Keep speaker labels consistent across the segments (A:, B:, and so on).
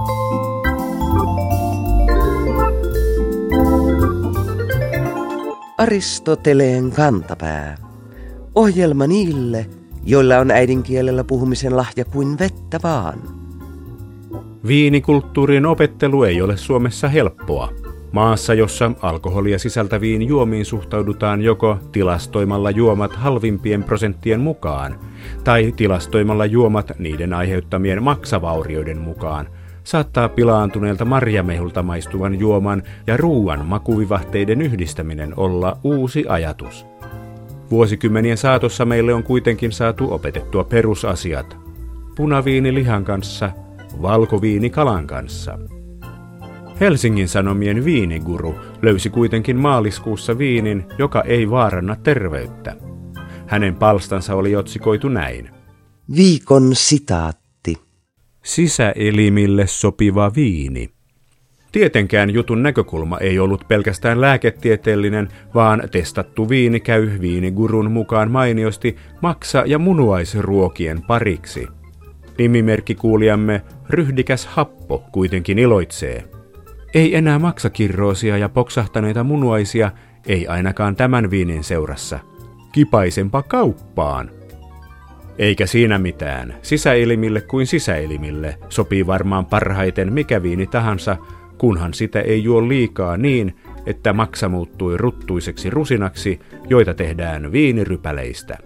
A: Aristoteleen kantapää. Ohjelma niille, joilla on äidinkielellä puhumisen lahja kuin vettä vaan.
B: Viinikulttuurin opettelu ei ole Suomessa helppoa. Maassa, jossa alkoholia sisältäviin juomiin suhtaudutaan joko tilastoimalla juomat halvimpien prosenttien mukaan tai tilastoimalla juomat niiden aiheuttamien maksavaurioiden mukaan, saattaa pilaantuneelta marjamehulta maistuvan juoman ja ruuan makuvivahteiden yhdistäminen olla uusi ajatus. Vuosikymmenien saatossa meille on kuitenkin saatu opetettua perusasiat. Punaviini lihan kanssa, valkoviini kalan kanssa. Helsingin Sanomien viiniguru löysi kuitenkin maaliskuussa viinin, joka ei vaaranna terveyttä. Hänen palstansa oli otsikoitu näin.
A: Viikon sitaatti.
B: Sisäelimille sopiva viini. Tietenkään jutun näkökulma ei ollut pelkästään lääketieteellinen, vaan testattu viini käy viinigurun mukaan mainiosti maksa- ja munuaisruokien pariksi. Nimimerkkikuulijamme Ryhdikäs Happo kuitenkin iloitsee. Ei enää maksakirroosia ja poksahtaneita munuaisia, ei ainakaan tämän viinin seurassa. Kipaisempa kauppaan. Eikä siinä mitään. Sisäelimille kuin sisäelimille sopii varmaan parhaiten mikä viini tahansa, kunhan sitä ei juo liikaa niin, että maksa muuttui ruttuiseksi rusinaksi, joita tehdään viinirypäleistä.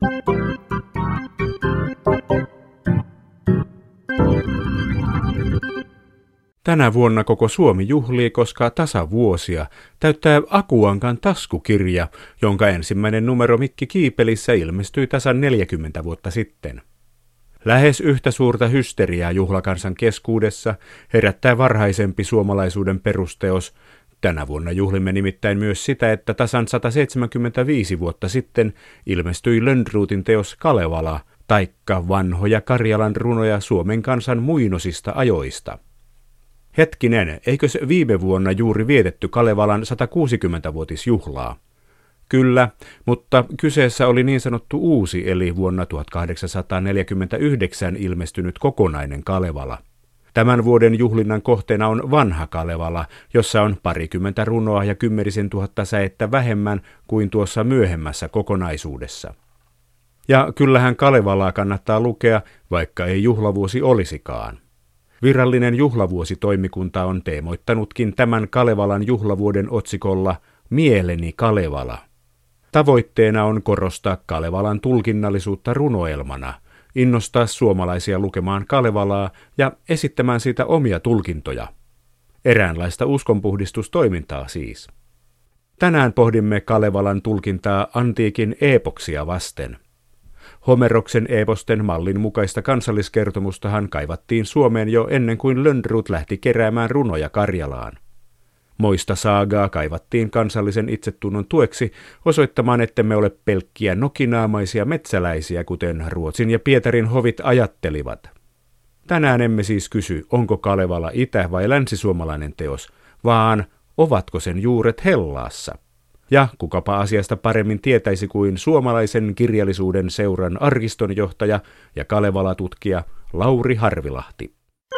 B: Tänä vuonna koko Suomi juhlii, koska tasavuosia täyttää Akuankan taskukirja, jonka ensimmäinen numero Mikki Kiipelissä ilmestyi tasan 40 vuotta sitten. Lähes yhtä suurta hysteriaa juhlakansan keskuudessa herättää varhaisempi suomalaisuuden perusteos. Tänä vuonna juhlimme nimittäin myös sitä, että tasan 175 vuotta sitten ilmestyi Lönnrotin teos Kalevala, taikka vanhoja Karjalan runoja Suomen kansan muinosista ajoista. Hetkinen, eikös viime vuonna juuri vietetty Kalevalan 160-vuotisjuhlaa? Kyllä, mutta kyseessä oli niin sanottu uusi, eli vuonna 1849 ilmestynyt kokonainen Kalevala. Tämän vuoden juhlinnan kohteena on vanha Kalevala, jossa on 20 runoa ja 10 000 säettä vähemmän kuin tuossa myöhemmässä kokonaisuudessa. Ja kyllähän Kalevalaa kannattaa lukea, vaikka ei juhlavuosi olisikaan. Virallinen juhlavuositoimikunta on teemoittanutkin tämän Kalevalan juhlavuoden otsikolla Mieleni Kalevala. Tavoitteena on korostaa Kalevalan tulkinnallisuutta runoelmana, innostaa suomalaisia lukemaan Kalevalaa ja esittämään siitä omia tulkintoja. Eräänlaista uskonpuhdistustoimintaa siis. Tänään pohdimme Kalevalan tulkintaa antiikin eepoksia vasten. Homeroksen eeposten mallin mukaista kansalliskertomustahan kaivattiin Suomeen jo ennen kuin Lönnrot lähti keräämään runoja Karjalaan. Moista saagaa kaivattiin kansallisen itsetunnon tueksi osoittamaan, ettemme ole pelkkiä nokinaamaisia metsäläisiä, kuten Ruotsin ja Pietarin hovit ajattelivat. Tänään emme siis kysy, onko Kalevala itä- vai länsisuomalainen teos, vaan ovatko sen juuret Hellaassa. Ja kukapa asiasta paremmin tietäisi kuin suomalaisen kirjallisuuden seuran arkistonjohtaja ja Kalevala-tutkija Lauri Harvilahti.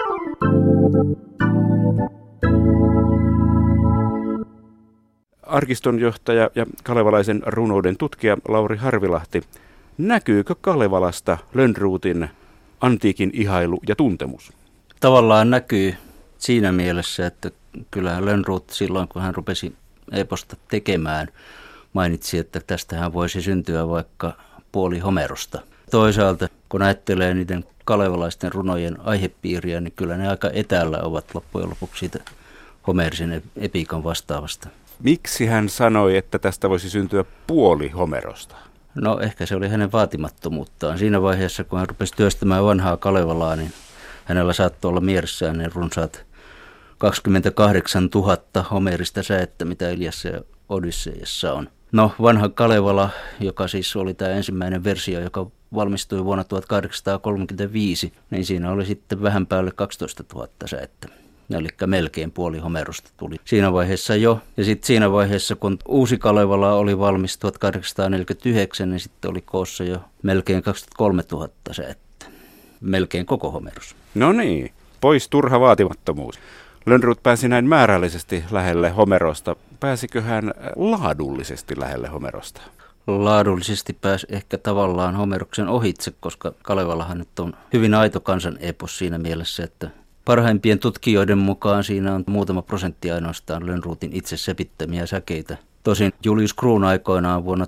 B: Arkistonjohtaja ja kalevalaisen runouden tutkija Lauri Harvilahti. Näkyykö Kalevalasta Lönnrotin antiikin ihailu ja tuntemus?
C: Tavallaan näkyy siinä mielessä, että kyllähän Lönnrot silloin, kun hän rupesi eposta tekemään, mainitsi, että tästähän voisi syntyä vaikka puoli Homerosta. Toisaalta, kun ajattelee niiden kalevalaisten runojen aihepiiriä, niin kyllä ne aika etäällä ovat loppujen lopuksi siitä homerisen epiikan vastaavasta.
B: Miksi hän sanoi, että tästä voisi syntyä puoli Homerosta?
C: No ehkä se oli hänen vaatimattomuuttaan. Siinä vaiheessa, kun hän rupesi työstämään vanhaa Kalevalaa, niin hänellä saattoi olla mielessään ne runsaat 28 000 homerista säettä, mitä Iliassa ja Odysseiassa on. No, vanha Kalevala, joka siis oli tämä ensimmäinen versio, joka valmistui vuonna 1835, niin siinä oli sitten vähän päälle 12 000 säettä. Eli melkein puoli Homerosta tuli siinä vaiheessa jo. Ja sitten siinä vaiheessa, kun uusi Kalevala oli valmis 1849, niin sitten oli koossa jo melkein 23 000 säettä. Melkein koko Homeros.
B: No niin. Pois turha vaatimattomuus. Lönnrot pääsi näin määrällisesti lähelle Homerosta. Pääsikö hän laadullisesti lähelle Homerosta?
C: Laadullisesti pääsi ehkä tavallaan Homeroksen ohitse, koska Kalevalahan nyt on hyvin aito kansanepos siinä mielessä, että parhaimpien tutkijoiden mukaan siinä on muutama prosentti ainoastaan Lönnrotin itse sepittämiä säkeitä. Tosin Julius Kruun aikoinaan vuonna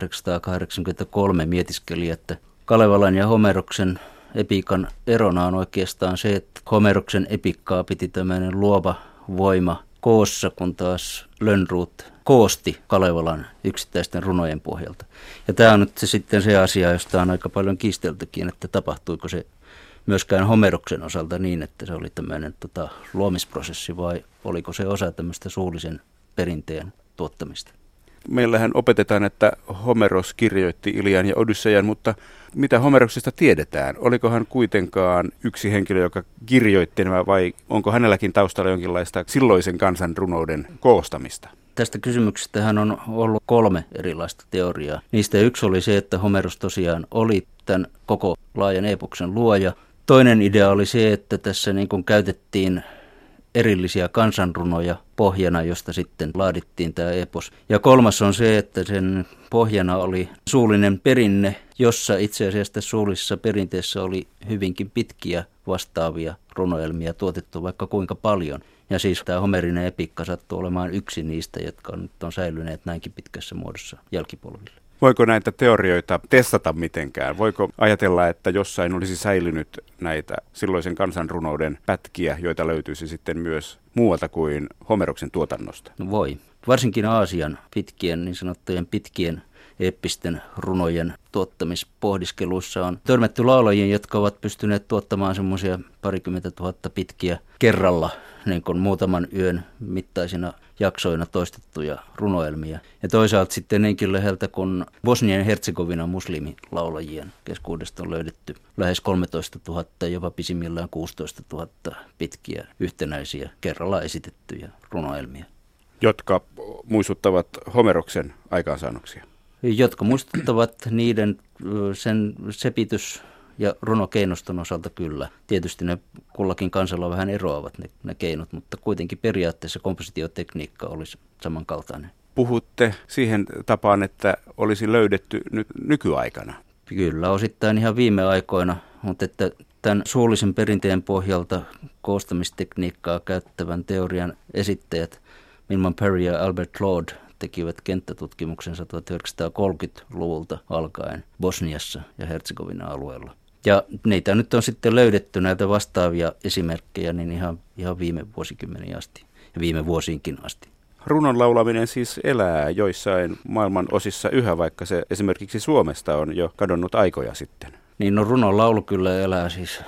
C: 1883 mietiskeli, että Kalevalan ja Homeroksen epiikan erona on oikeastaan se, että Homeroksen epikkaa piti tämmöinen luova voima koossa, kun taas Lönnrot koosti Kalevalan yksittäisten runojen pohjalta. Ja tämä on nyt sitten se asia, josta on aika paljon kiisteltykin, että tapahtuiko se myöskään Homeroksen osalta niin, että se oli tämmöinen luomisprosessi vai oliko se osa tämmöistä suullisen perinteen tuottamista.
B: Meillähän opetetaan, että Homeros kirjoitti Ilian ja Odyssean, mutta mitä Homeroksesta tiedetään? Oliko hän kuitenkaan yksi henkilö, joka kirjoitti nämä, vai onko hänelläkin taustalla jonkinlaista silloisen kansan runouden koostamista?
C: Tästä kysymyksestähän on ollut 3 erilaista teoriaa. Niistä yksi oli se, että Homeros tosiaan oli tämän koko laajan epoksen luoja. Toinen idea oli se, että tässä niin kuin käytettiin erillisiä kansanrunoja pohjana, josta sitten laadittiin tämä epos. Ja kolmas on se, että sen pohjana oli suullinen perinne, jossa itse asiassa suullisessa perinteessä oli hyvinkin pitkiä vastaavia runoelmia tuotettu vaikka kuinka paljon. Ja siis tämä homerinen epikka sattuu olemaan yksi niistä, jotka nyt on säilyneet näinkin pitkässä muodossa jälkipolville.
B: Voiko näitä teorioita testata mitenkään? Voiko ajatella, että jossain olisi säilynyt näitä silloisen kansanrunouden pätkiä, joita löytyisi sitten myös muualta kuin Homeroksen tuotannosta?
C: No voi. Varsinkin Aasian niin sanottujen pitkien eeppisten runojen tuottamispohdiskeluissa on törmätty laulajien, jotka ovat pystyneet tuottamaan semmoisia 20 000 pitkiä kerralla, niin kuin muutaman yön mittaisina jaksoina toistettuja runoelmia. Ja toisaalta sitten niinkin läheltä, kun Bosnian ja Herzegovinan muslimilaulajien keskuudesta on löydetty lähes 13 000, jopa pisimmillään 16 000 pitkiä yhtenäisiä kerralla esitettyjä runoelmia.
B: Jotka muistuttavat Homeroksen aikaansaannoksia.
C: Jotka muistuttavat niiden sen sepitys- ja runokeinoston osalta kyllä. Tietysti ne kullakin kansalla vähän eroavat ne keinot, mutta kuitenkin periaatteessa kompositiotekniikka olisi samankaltainen.
B: Puhutte siihen tapaan, että olisi löydetty nyt nykyaikana.
C: Kyllä, osittain ihan viime aikoina, mutta että tämän suullisen perinteen pohjalta koostamistekniikkaa käyttävän teorian esittäjät Milman Parry ja Albert Claude tekivät kenttätutkimuksensa 1930-luvulta alkaen Bosniassa ja Herzegovinan alueella. Ja niitä nyt on sitten löydetty näitä vastaavia esimerkkejä niin ihan viime vuosikymmeniin asti ja viime vuosiinkin asti.
B: Runon laulaminen siis elää joissain maailman osissa yhä, vaikka se esimerkiksi Suomesta on jo kadonnut aikoja sitten.
C: Niin no runon laulu kyllä elää siis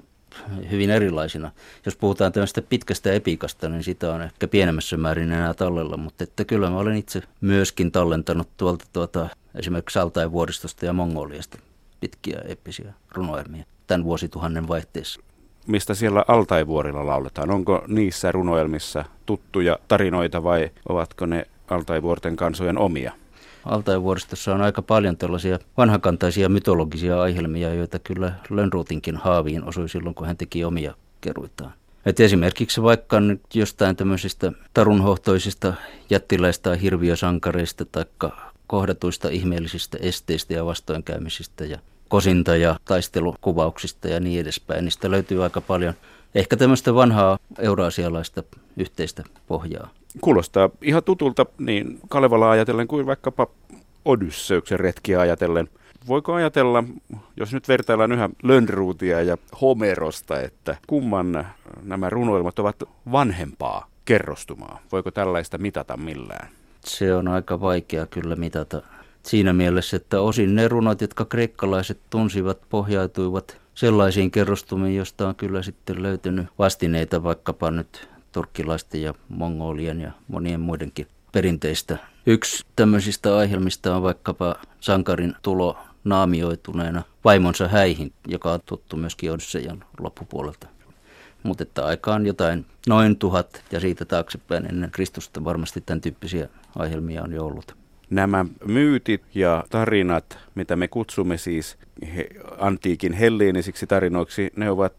C: hyvin erilaisina. Jos puhutaan tämmöistä pitkästä epikasta, niin sitä on ehkä pienemmässä määrin enää tallella, mutta että kyllä mä olen itse myöskin tallentanut tuolta esimerkiksi Altain vuoristosta ja Mongoliasta pitkiä eeppisiä runoelmia tämän vuosituhannen vaihteessa.
B: Mistä siellä Altai-vuorilla lauletaan? Onko niissä runoelmissa tuttuja tarinoita vai ovatko ne Altai-vuorten kansojen omia?
C: Altai-vuoristossa on aika paljon tällaisia vanhakantaisia mytologisia aihelmia, joita kyllä Lönnrotinkin haaviin osui silloin, kun hän teki omia keruitaan. Et esimerkiksi vaikka nyt jostain tämmöisistä tarunhohtoisista jättiläistä tai hirviösankareista tai kohdatuista ihmeellisistä esteistä ja vastoinkäymisistä ja kosinta- ja taistelukuvauksista ja niin edespäin. Niistä löytyy aika paljon ehkä tämmöistä vanhaa euraasialaista yhteistä pohjaa.
B: Kuulostaa ihan tutulta niin Kalevalaa ajatellen kuin vaikkapa Odysseuksen retkiä ajatellen. Voiko ajatella, jos nyt vertaillaan yhä Lönnrotia ja Homerosta, että kumman nämä runoilmat ovat vanhempaa kerrostumaa? Voiko tällaista mitata millään?
C: Se on aika vaikea kyllä mitata siinä mielessä, että osin ne runot, jotka kreikkalaiset tunsivat, pohjautuivat sellaisiin kerrostumiin, josta on kyllä sitten löytynyt vastineita vaikkapa nyt turkkilaisten ja mongolien ja monien muidenkin perinteistä. Yksi tämmöisistä aihelmista on vaikkapa sankarin tulo naamioituneena vaimonsa häihin, joka on tuttu myöskin Odysseian loppupuolelta. Mutta että aika on jotain noin 1000 ja siitä taaksepäin ennen Kristusta varmasti tämän tyyppisiä aihelmia on jo ollut.
B: Nämä myytit ja tarinat, mitä me kutsumme siis antiikin helleenisiksi tarinoiksi, ne ovat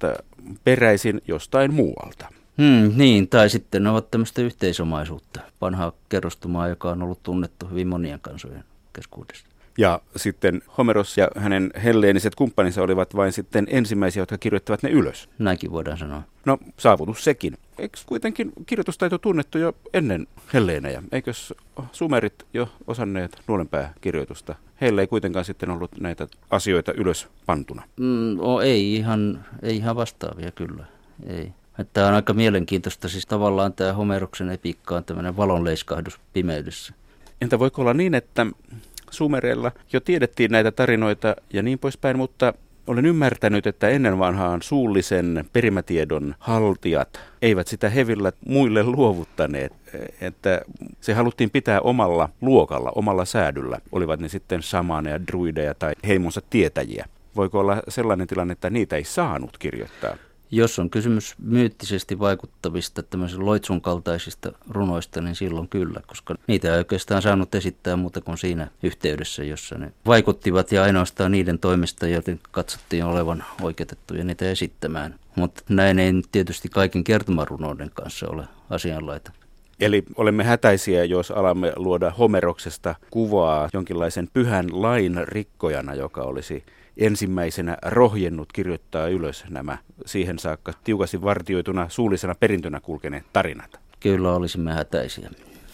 B: peräisin jostain muualta.
C: Niin, tai sitten ne ovat tämmöistä yhteisomaisuutta, vanhaa kerrostumaa, joka on ollut tunnettu hyvin monien kansojen keskuudessa.
B: Ja sitten Homeros ja hänen helleeniset kumppaninsa olivat vain sitten ensimmäisiä, jotka kirjoittavat ne ylös.
C: Näinkin voidaan sanoa.
B: No, saavutus sekin. Eikö kuitenkin kirjoitustaito tunnettu jo ennen helleenejä? Eikös sumerit jo osanneet nuolenpääkirjoitusta? Heillä ei kuitenkaan sitten ollut näitä asioita ylös pantuna.
C: Ei ihan vastaavia kyllä, ei. Tämä on aika mielenkiintoista, siis tavallaan tämä Homeroksen epiikka on tämmöinen valonleiskahdus pimeydessä.
B: Entä voiko olla niin, että sumereilla jo tiedettiin näitä tarinoita ja niin poispäin, mutta olen ymmärtänyt, että ennen vanhaan suullisen perimätiedon haltijat eivät sitä hevillä muille luovuttaneet, että se haluttiin pitää omalla luokalla, omalla säädyllä, olivat ne sitten shamaneja, druideja tai heimonsa tietäjiä. Voiko olla sellainen tilanne, että niitä ei saanut kirjoittaa?
C: Jos on kysymys myyttisesti vaikuttavista tämmöisistä loitsun kaltaisista runoista, niin silloin kyllä, koska niitä ei oikeastaan saanut esittää muuta kuin siinä yhteydessä, jossa ne vaikuttivat ja ainoastaan niiden toimesta, joten katsottiin olevan oikeutettuja niitä esittämään. Mutta näin ei tietysti kaiken kertomarunoiden kanssa ole asianlaita.
B: Eli olemme hätäisiä, jos alamme luoda Homeroksesta kuvaa jonkinlaisen pyhän lain rikkojana, joka olisi ensimmäisenä rohjennut kirjoittaa ylös nämä siihen saakka tiukasti vartioituna suullisena perintönä kulkeneet tarinat.
C: Kyllä olisimme hätäisiä.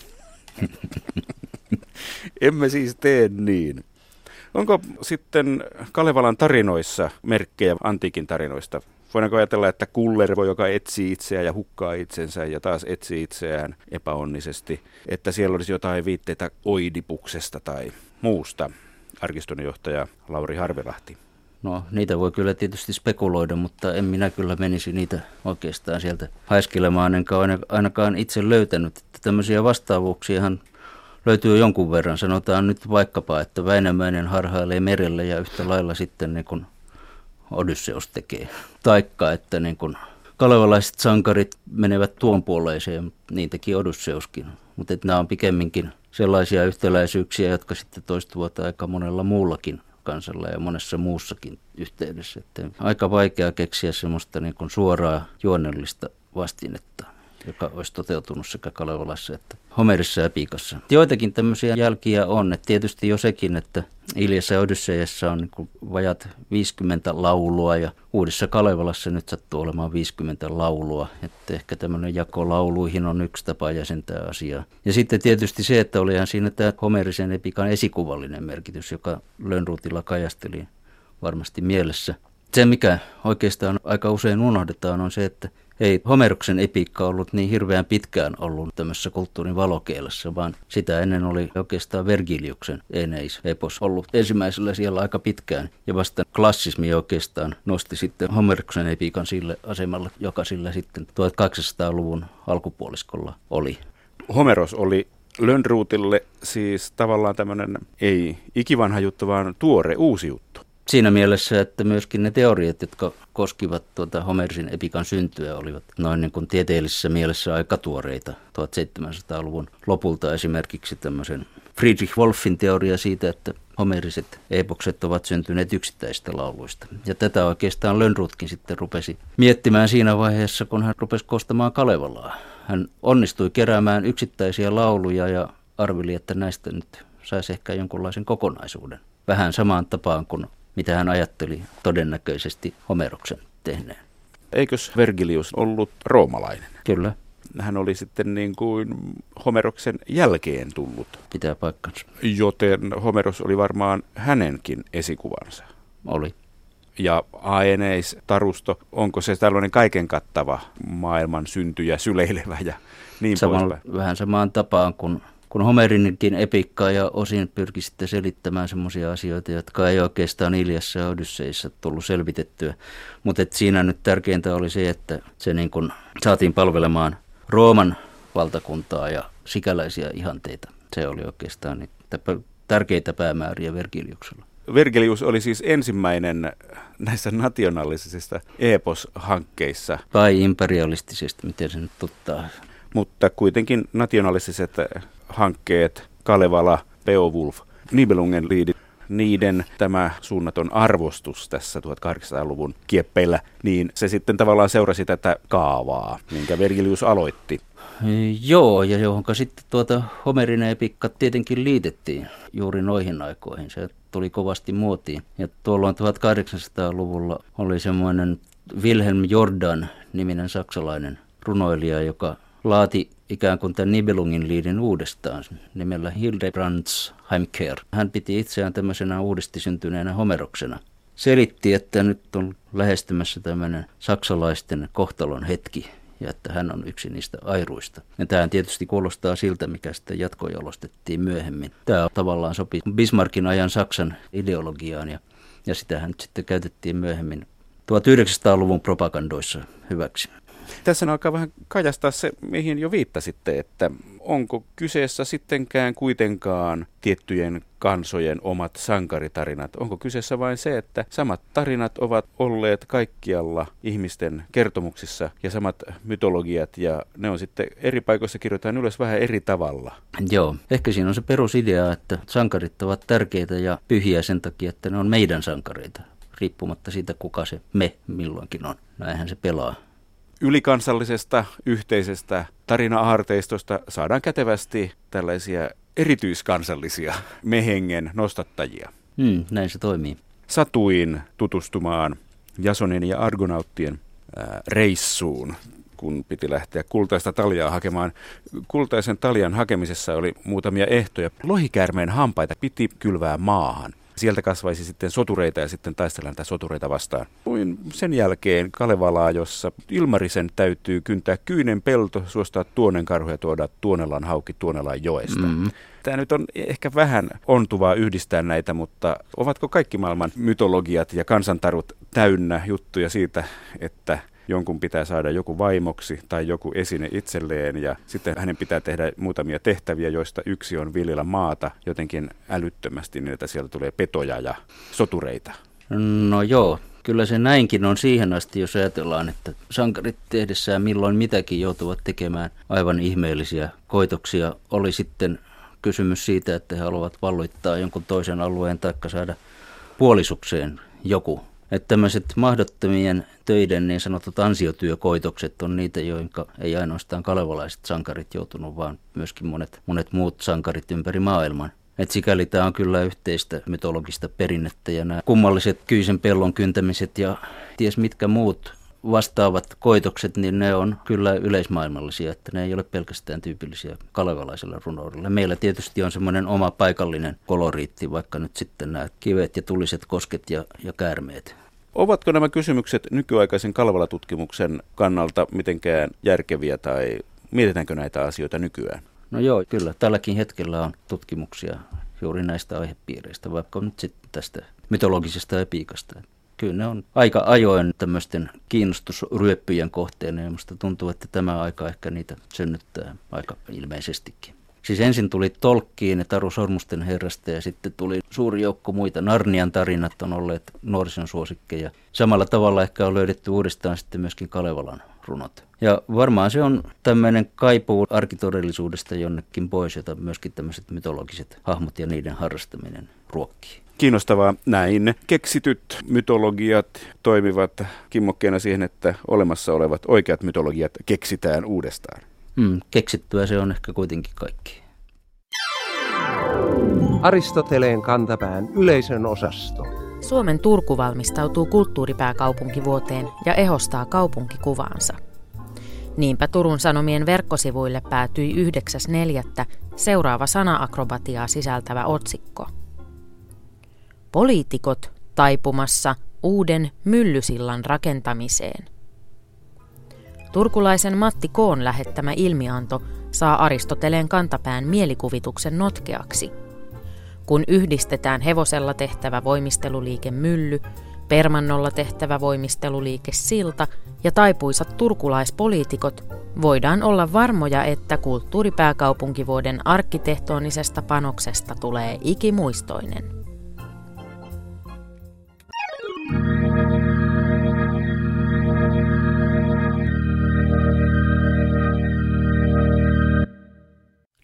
B: Emme siis tee niin. Onko sitten Kalevalan tarinoissa merkkejä antiikin tarinoista? Voidaanko ajatella, että Kullervo, joka etsii itseään ja hukkaa itsensä ja taas etsii itseään epäonnisesti, että siellä olisi jotain viitteitä Oidipuksesta tai muusta? Arkistonjohtaja Lauri Harvelahti.
C: No, niitä voi kyllä tietysti spekuloida, mutta en minä kyllä menisi niitä oikeastaan sieltä haiskelemaan, enkä ainakaan itse löytänyt. Että tämmöisiä vastaavuuksiahan löytyy jonkun verran. Sanotaan nyt vaikkapa, että Väinämöinen harhailee merelle ja yhtä lailla sitten niin kuin Odysseus tekee. Taikka, että niin kuin kalevalaiset sankarit menevät tuon puoleiseen, niin teki Odysseuskin. Mutta nämä on pikemminkin sellaisia yhtäläisyyksiä, jotka sitten toistuvat aika monella muullakin kansalla ja monessa muussakin yhteydessä. Että aika vaikea keksiä semmoista niin kuin suoraa juonellista vastinetta, joka olisi toteutunut sekä Kalevalassa että Homerissa ja Piikassa. Joitakin tämmöisiä jälkiä on, että tietysti jo sekin, että Iliassa ja Odysseiassa on niin kuin vajat 50 laulua ja Uudessa Kalevalassa nyt sattuu olemaan 50 laulua. Että ehkä tämmöinen jako lauluihin on yksi tapa jäsentää asiaa. Ja sitten tietysti se, että olihan siinä tämä Homerisen epikan esikuvallinen merkitys, joka Lönnrotilla kajasteli varmasti mielessä. Se, mikä oikeastaan aika usein unohdetaan, on se, että ei Homeroksen epiikka ollut niin hirveän pitkään ollut tämmöisessä kulttuurin valokeilassa, vaan sitä ennen oli oikeastaan Vergiliuksen Eneis-epos ollut ensimmäisellä siellä aika pitkään. Ja vasta klassismi oikeastaan nosti sitten Homeroksen epiikan sille asemalle, joka sillä sitten 1800-luvun alkupuoliskolla oli.
B: Homeros oli Lönnrotille siis tavallaan tämmöinen ei ikivanha juttu, vaan tuore uusi juttu.
C: Siinä mielessä, että myöskin ne teoriat, jotka koskivat Homersin epikan syntyä, olivat noin niin kuin tieteellisessä mielessä aika tuoreita. 1700-luvun lopulta esimerkiksi tämmöisen Friedrich Wolffin teoria siitä, että homeriset epokset ovat syntyneet yksittäisistä lauluista. Ja tätä oikeastaan Lönnrotkin sitten rupesi miettimään siinä vaiheessa, kun hän rupesi koostamaan Kalevalaa. Hän onnistui keräämään yksittäisiä lauluja ja arveli, että näistä nyt saisi ehkä jonkunlaisen kokonaisuuden. Vähän samaan tapaan kuin mitä hän ajatteli todennäköisesti Homeroksen tehneen.
B: Eikös Vergilius ollut roomalainen?
C: Kyllä.
B: Hän oli sitten niin kuin Homeroksen jälkeen tullut.
C: Pitää paikkansa.
B: Joten Homeros oli varmaan hänenkin esikuvansa.
C: Oli.
B: Ja Aeneis, Tarusto, onko se tällainen kaiken kattava maailman syntyjä syleilevä ja niin poispäin?
C: Vähän samaan tapaan kuin Homerinkin epikkaa ja osin pyrki sitten selittämään semmoisia asioita, jotka ei oikeastaan Iliassa ja Odysseissa tullut selvitettyä. Mutta siinä nyt tärkeintä oli se, että se niin kun saatiin palvelemaan Rooman valtakuntaa ja sikäläisiä ihanteita. Se oli oikeastaan niitä tärkeitä päämääriä Vergiliuksella.
B: Vergilius oli siis ensimmäinen näissä nationalistisista epos-hankkeissa.
C: Tai imperialistisista, miten se nyt tuttaa.
B: Mutta kuitenkin nationalistiset hankkeet, Kalevala, Beowulf, Nibelungenliedit, niiden tämä suunnaton arvostus tässä 1800-luvun kieppeillä, niin se sitten tavallaan seurasi tätä kaavaa, minkä Vergilius aloitti.
C: Joo, ja johonka sitten Homerin epikka tietenkin liitettiin juuri noihin aikoihin. Se tuli kovasti muotiin. Ja tuolloin 1800-luvulla oli semmoinen Wilhelm Jordan-niminen saksalainen runoilija, joka laati ikään kuin tämän Nibelungin liidin uudestaan nimellä Hildebrands Heimkehr. Hän piti itseään tämmöisenä uudesti syntyneenä Homeroksena. Selitti, että nyt on lähestymässä tämmöinen saksalaisten kohtalon hetki ja että hän on yksi niistä airuista. Ja tämä tietysti kuulostaa siltä, mikä sitten jatkojalostettiin myöhemmin. Tämä tavallaan sopii Bismarckin ajan Saksan ideologiaan ja sitähän sitten käytettiin myöhemmin 1900-luvun propagandoissa hyväksi.
B: Tässä alkaa vähän kajastaa se, mihin jo viittasitte, että onko kyseessä sittenkään kuitenkaan tiettyjen kansojen omat sankaritarinat? Onko kyseessä vain se, että samat tarinat ovat olleet kaikkialla ihmisten kertomuksissa ja samat mytologiat ja ne on sitten eri paikoissa kirjoitetaan ylös vähän eri tavalla?
C: Joo, ehkä siinä on se perusidea, että sankarit ovat tärkeitä ja pyhiä sen takia, että ne on meidän sankareita, riippumatta siitä, kuka se me milloinkin on. Näinhän se pelaa.
B: Ylikansallisesta yhteisestä tarina-aarteistosta saadaan kätevästi tällaisia erityiskansallisia mehengen nostattajia.
C: Näin se toimii.
B: Satuin tutustumaan Jasonin ja Argonauttien reissuun, kun piti lähteä kultaista taljaa hakemaan. Kultaisen taljan hakemisessa oli muutamia ehtoja. Lohikäärmeen hampaita piti kylvää maahan. Sieltä kasvaisi sitten sotureita ja sitten taistellaan näitä sotureita vastaan. Luin sen jälkeen Kalevalaa, jossa Ilmarisen täytyy kyntää Kyynen pelto, suostaa Tuonen karhu ja tuoda Tuonelan hauki Tuonelan joesta. Tämä nyt on ehkä vähän ontuvaa yhdistää näitä, mutta ovatko kaikki maailman mytologiat ja kansantarut täynnä juttuja siitä, että jonkun pitää saada joku vaimoksi tai joku esine itselleen ja sitten hänen pitää tehdä muutamia tehtäviä, joista yksi on viljellä maata jotenkin älyttömästi niin, että siellä tulee petoja ja sotureita.
C: No joo, kyllä se näinkin on siihen asti, jos ajatellaan, että sankarit tehdessään milloin mitäkin joutuvat tekemään aivan ihmeellisiä koitoksia. Oli sitten kysymys siitä, että he haluavat valloittaa jonkun toisen alueen tai saada puolisukseen joku. Että tämmöiset mahdottomien töiden niin sanotut ansiotyökoitokset on niitä, joinka ei ainoastaan kalevalaiset sankarit joutunut, vaan myöskin monet muut sankarit ympäri maailman. Et sikäli tämä on kyllä yhteistä mytologista perinnettä ja nämä kummalliset Kyysen pellon kyntämiset ja ties mitkä muut vastaavat koitokset, niin ne on kyllä yleismaailmallisia, että ne ei ole pelkästään tyypillisiä kalevalaisella runoudella. Meillä tietysti on semmoinen oma paikallinen koloriitti, vaikka nyt sitten nämä kivet ja tuliset kosket ja käärmeet.
B: Ovatko nämä kysymykset nykyaikaisen Kalevala-tutkimuksen kannalta mitenkään järkeviä tai mietitäänkö näitä asioita nykyään?
C: No joo, kyllä. Tälläkin hetkellä on tutkimuksia juuri näistä aihepiireistä, vaikka nyt sitten tästä mytologisesta epiikasta. Kyllä ne on aika ajoin tämmöisten kiinnostusryöppyjen kohteena ja musta tuntuu, että tämä aika ehkä niitä synnyttää aika ilmeisestikin. Siis ensin tuli Tolkien ja Taru Sormusten herrasta ja sitten tuli suuri joukko muita. Narnian tarinat on olleet nuorison suosikkeja. Samalla tavalla ehkä on löydetty uudestaan sitten myöskin Kalevalan runot. Ja varmaan se on tämmöinen kaipuu arkitodellisuudesta jonnekin pois, jota myöskin tämmöiset mytologiset hahmot ja niiden harrastaminen ruokkii.
B: Kiinnostavaa. Näin keksityt mytologiat toimivat kimmokkeena siihen, että olemassa olevat oikeat mytologiat keksitään uudestaan.
C: Keksittyä se on ehkä kuitenkin kaikki.
D: Aristoteleen kantapään yleisön osasto.
E: Suomen Turku valmistautuu kulttuuripääkaupunkivuoteen ja ehostaa kaupunkikuvaansa. Niinpä Turun Sanomien verkkosivuille päätyi 9.4. seuraava sana-akrobatiaa sisältävä otsikko. Poliitikot taipumassa uuden myllysillan rakentamiseen. Turkulaisen Matti Koon lähettämä ilmianto saa Aristoteleen kantapään mielikuvituksen notkeaksi. Kun yhdistetään hevosella tehtävä voimisteluliike mylly, permannolla tehtävä voimisteluliike silta ja taipuisat turkulaispoliitikot, voidaan olla varmoja, että kulttuuripääkaupunkivuoden arkkitehtonisesta panoksesta tulee ikimuistoinen.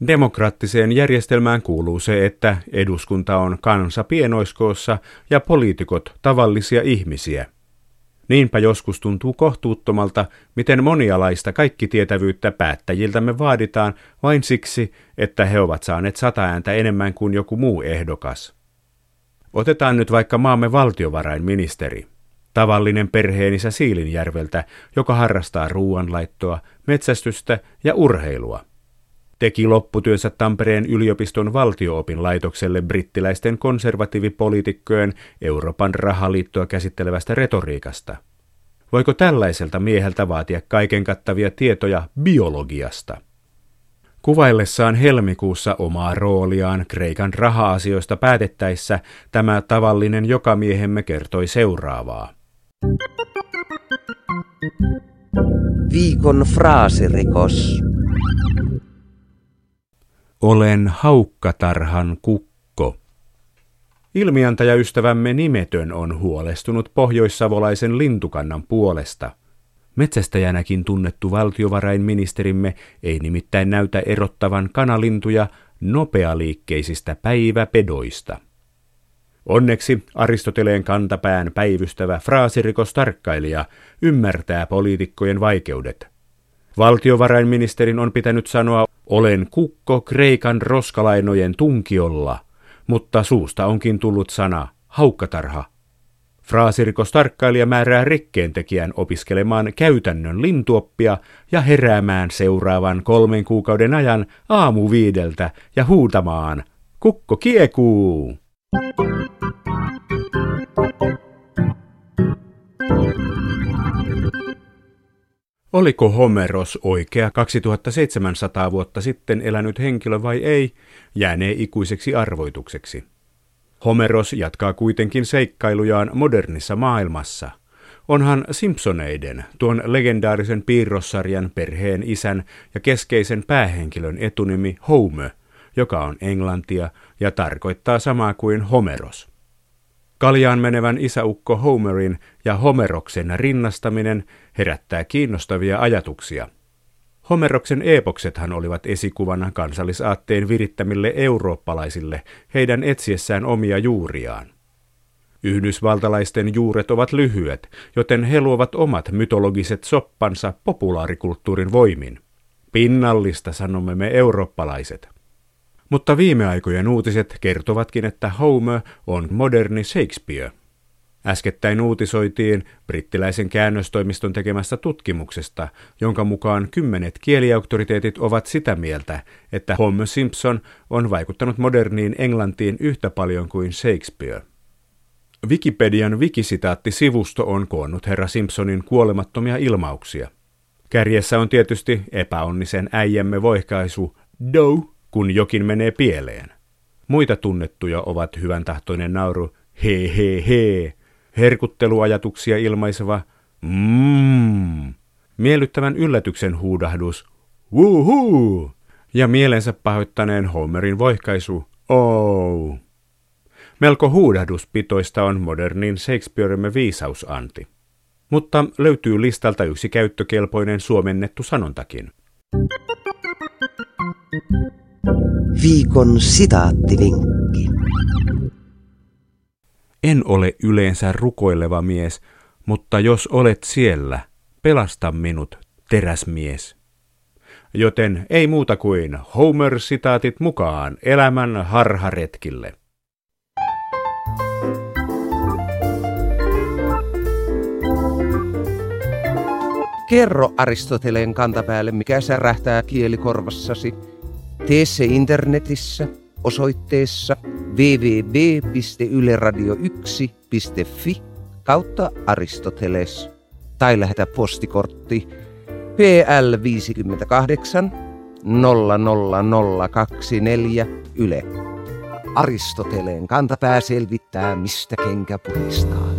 B: Demokraattiseen järjestelmään kuuluu se, että eduskunta on kansa pienoiskoossa ja poliitikot tavallisia ihmisiä. Niinpä joskus tuntuu kohtuuttomalta, miten monialaista kaikkitietävyyttä päättäjiltämme vaaditaan vain siksi, että he ovat saaneet 100 ääntä enemmän kuin joku muu ehdokas. Otetaan nyt vaikka maamme valtiovarainministeri, tavallinen perheenisä Siilinjärveltä, joka harrastaa ruoanlaittoa, metsästystä ja urheilua. Teki lopputyönsä Tampereen yliopiston valtio-opinlaitokselle brittiläisten konservatiivipoliitikkojen Euroopan rahaliittoa käsittelevästä retoriikasta. Voiko tällaiselta mieheltä vaatia kaiken kattavia tietoja biologiasta? Kuvaillessaan helmikuussa omaa rooliaan Kreikan raha-asioista päätettäessä tämä tavallinen jokamiehemme kertoi seuraavaa.
A: Viikon fraasirikos.
B: Olen haukkatarhan kukko. Ilmiantajaystävämme nimetön on huolestunut pohjoissavolaisen lintukannan puolesta. Metsästäjänäkin tunnettu valtiovarainministerimme ei nimittäin näytä erottavan kanalintuja nopealiikkeisistä päiväpedoista. Onneksi Aristoteleen kantapään päivystävä fraasirikostarkkailija ymmärtää poliitikkojen vaikeudet. Valtiovarainministerin on pitänyt sanoa, olen kukko Kreikan roskalainojen tunkiolla, mutta suusta onkin tullut sana haukkatarha. Fraasirikostarkkailija määrää rikkeentekijän opiskelemaan käytännön lintuoppia ja heräämään seuraavan 3 kuukauden ajan aamu 5 ja huutamaan, kukko kiekuu! Oliko Homeros oikea 2700 vuotta sitten elänyt henkilö vai ei, jäänee ikuiseksi arvoitukseksi. Homeros jatkaa kuitenkin seikkailujaan modernissa maailmassa. Onhan Simpsoneiden, tuon legendaarisen piirrossarjan perheen isän ja keskeisen päähenkilön etunimi Homer, joka on englantia ja tarkoittaa samaa kuin Homeros. Kaljaan menevän isäukko Homerin ja Homeroksen rinnastaminen herättää kiinnostavia ajatuksia. Homeroksen eepoksethan olivat esikuvana kansallisaatteen virittämille eurooppalaisille heidän etsiessään omia juuriaan. Yhdysvaltalaisten juuret ovat lyhyet, joten he luovat omat mytologiset soppansa populaarikulttuurin voimin. Pinnallista sanomme me eurooppalaiset. Mutta viime aikojen uutiset kertovatkin, että Homer on moderni Shakespeare. Äskettäin uutisoitiin brittiläisen käännöstoimiston tekemästä tutkimuksesta, jonka mukaan 10 kieliauktoriteetit ovat sitä mieltä, että Homer Simpson on vaikuttanut moderniin englantiin yhtä paljon kuin Shakespeare. Wikipedian wikisitaatti-sivusto on koonnut herra Simpsonin kuolemattomia ilmauksia. Kärjessä on tietysti epäonnisen äijämme voihkaisu "Doe", kun jokin menee pieleen. Muita tunnettuja ovat hyväntahtoinen nauru "he he he", herkutteluajatuksia ilmaiseva miellyttävän yllätyksen huudahdus "wuhuu" ja mielensä pahoittaneen Homerin voihkaisu "oh". Melko huudahduspitoista on modernin Shakespearemme viisausanti. Mutta löytyy listalta yksi käyttökelpoinen suomennettu sanontakin.
A: Viikon sitaattivinkki.
B: En ole yleensä rukoileva mies, mutta jos olet siellä, pelasta minut, teräsmies. Joten ei muuta kuin Homer-sitaatit mukaan elämän harharetkille.
D: Kerro Aristoteleen kantapäälle, mikä särähtää kielikorvassasi. Tee se internetissä osoitteessa www.yleradio1.fi/Aristoteles tai lähetä postikortti PL 58 00024 Yle. Aristoteleen kantapää selvittää, mistä kenkä puristaa.